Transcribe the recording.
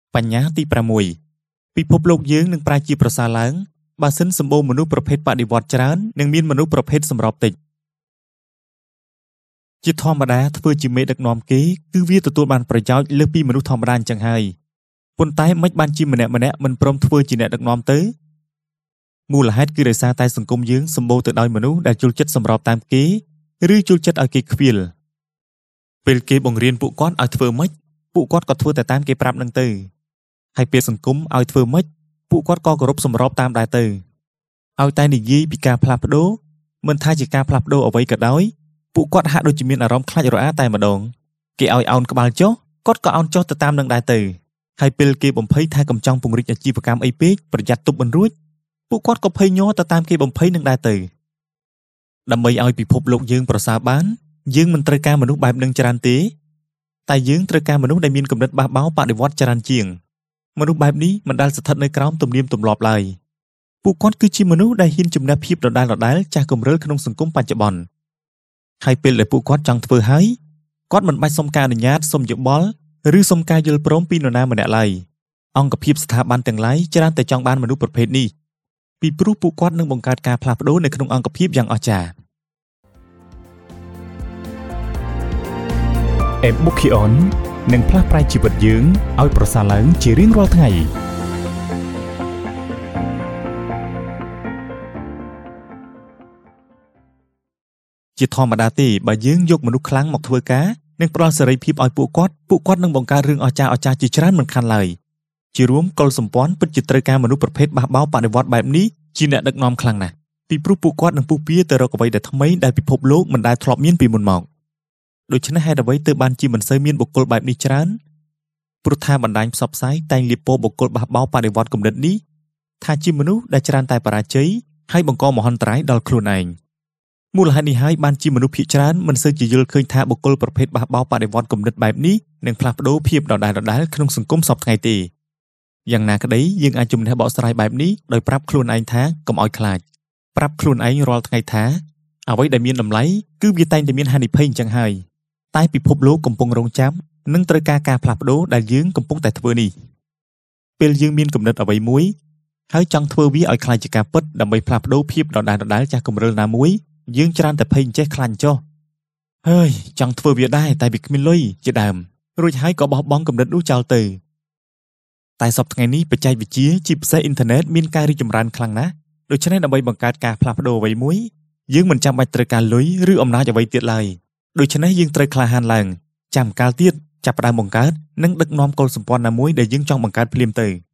បញ្ញាទី6ពិភពលោកយើងនឹងប្រែជាប្រសើរឡើងបើសិនសម្បូរមនុស្សប្រភេទបដិវត្តច្រើននិងមានមនុស្សប្រភេទសម្របតិចជាធម្មតាធ្វើជាមេដឹកនាំគេគឺវាទទួលបានប្រយោជន៍លើសពីមនុស្សធម្មតាអញ្ចឹងហើយប៉ុន្តែមិនបានជាម្នាក់មិនព្រមធ្វើជាអ្នកដឹកនាំទៅមូលហេតុគឺដោយសារតែសង្គមយើងសម្បូរទៅដោយមនុស្សដែលចូលចិត្តសម្របតាមគេឬចូលចិត្តឲ្យគេខ្វៀលពេលគេបង្រៀនពួកគាត់ឲ្យធ្វើម៉េចពួកគាត់ក៏ធ្វើតែតាមគេប្រាប់នឹងទៅហើយពេលសង្គមឲ្យធ្វើម៉េចពួកគាត់ក៏គោរពសម្របតាមដែរទៅឲ្យតែនិយាយពីការផ្លាស់ប្ដូរមិនថាជាការផ្លាស់ប្ដូរអ្វីក៏ដោយពួកគាត់ហាក់ដូចជាមានអារម្មណ៍ខ្លាចរអាតែម្ដងគេឲ្យអោនក្បាលចុះគាត់ក៏អោនចុះទៅតាមនឹងដែរទៅហើយពេលគេបំភ័យថាកំចង់ពង្រីកអាជីវកម្មអីពេកប្រយ័ត្នទប់មិនរួចពួកគាត់ក៏ភ័យញ័រទៅតាមគេបំភ័យនឹងដែរទៅដើម្បីឲ្យពិភពលោកយើងប្រសើរបានយើងមិនត្រូវការមនុស្សបែបនឹងច្រើនទេតែយើងត្រូវការមនុស្សដែលមានគំនិតបះបោរបដិវត្តច្រើនជាងមនុស្សបែបនេះមិនដែលស្ថិតនៅក្រោមទំនៀមទម្លាប់ឡើយពួកគាត់គឺជាមនុស្សដែលហ៊ានជំនះភាពដដែលចាស់គំរិលក្នុងសង្គមបច្ចុប្បន្នហើយពេលដែលពួកគាត់ចង់ធ្វើហើយគាត់មិនបាច់សុំការអនុញ្ញាតសុំយោបល់ឬសុំការយល់ព្រមពីនរណាម្នាក់ឡើយអង្គភាពស្ថាប័នទាំងឡាយច្រើនតែចង់បានមនុស្សប្រភេទនេះពីព្រោះពួកគាត់នឹងបង្កើតការផ្លាស់ប្ដូរនៅក្នុងអង្គភាពយ៉ាងអស្ចារ្យ Ebukion នឹងផ្លាស់ប្រែជីវិតយើងឲ្យប្រសើរឡើងជារៀងរាល់ថ្ងៃជាធម្មតាទេបើយើងយកមនុស្សខ្លាំងមកធ្វើការនិងផ្ដល់សេរីភាពឲ្យពួកគាត់នឹងបង្កើតរឿងអស្ចារ្យជាច្រើនមិនខានឡើយជារួមកុលសម្ព័ន្ធពិតជាត្រូវការមនុស្សប្រភេទបះបោរបដិវត្តបែបនេះជាអ្នកដឹកនាំខ្លាំងណាស់ពីព្រោះពួកគាត់នឹងពុះពៀទៅរកអ្វីដែលថ្មីដែលពិភពលោកមិនដែលធ្លាប់មានពីមុនមកដូច្នេះហេតុអ្វីទើបបានជាមិនសូវមានបុគ្គលបែបនេះច្រើនព្រោះថាបណ្ដាញផ្សព្វផ្សាយតែងលាបពណ៌បុគ្គលបះបោរបដិវត្តគំនិតនេះថាជាមនុស្សដែលច្រើនតែបរាជ័យហើយបង្កមហន្តរាយដល់ខ្លួនឯងមូលហេតុនេះហើយបានជាមនុស្សភាគច្រើនមិនសូវជាយល់ឃើញថាបុគ្គលប្រភេទបះបោរបដិវត្តគំនិតបែបនេះនឹងផ្លាស់ប្ដូរភាពដដែលក្នុងសង្គមសពថ្ងៃទេយ៉ាងណាក្តីយើងអាចជំនះបកស្រាយបែបនេះដោយប្រាប់ខ្លួនឯងថាកុំឲ្យខ្លាចប្រាប់ខ្លួនឯងរាល់ថ្ងៃថាអ្វីដែលមានតម្លៃគឺវាតែងតែមានហានិភ័យអញ្ចឹងហើយតែពិភពលោកកំពុងរងចាំនិងត្រូវការការផ្លាស់ប្ដូរដែលយើងកំពុងតែធ្វើនេះពេលយើងមានគំនិតអ្វីមួយហើយចង់ធ្វើវាឲ្យคล้ายជាការពិតដើម្បីផ្លាស់ប្ដូរភាពដដែលចាស់គំរិលណាមួយយើងច្រើនតែភ័យចេះខ្លាញ់ចុះហើយចង់ធ្វើវាដែរតែវាគ្មានលុយជាដើមរួចហើយក៏បោះបង់គំនិតនោះចោលទៅតែសប្តាហ៍ថ្ងៃនេះបច្ចេកវិទ្យាជាពិសេសអ៊ីនធឺណិតមានការរីកចម្រើនខ្លាំងណាស់ដូច្នេះដើម្បីបង្កើតការផ្លាស់ប្ដូរអ្វីមួយយើងមិនចាំបាច់ត្រូវការលុយឬអំណាចអ្វីទៀតឡើយដូច្នេះយើងត្រូវក្លាហានឡើងចាំកាលទៀតចាប់ផ្ដើមបង្កើតនិងដឹកនាំកុលសម្ព័ន្ធណាមួយដែលយើងចង់បង្កើតភ្លាមទៅ